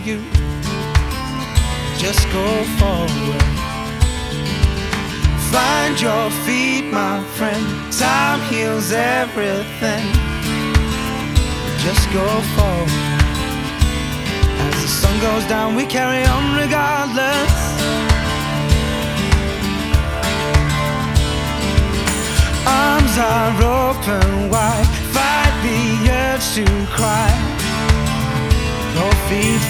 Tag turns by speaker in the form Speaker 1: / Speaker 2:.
Speaker 1: you. Just go forward. Find your feet, my friend. Time heals everything. Just go forward. As the sun goes down, we carry on regardless. Arms are open wide. Fight the urge to cry. Your feet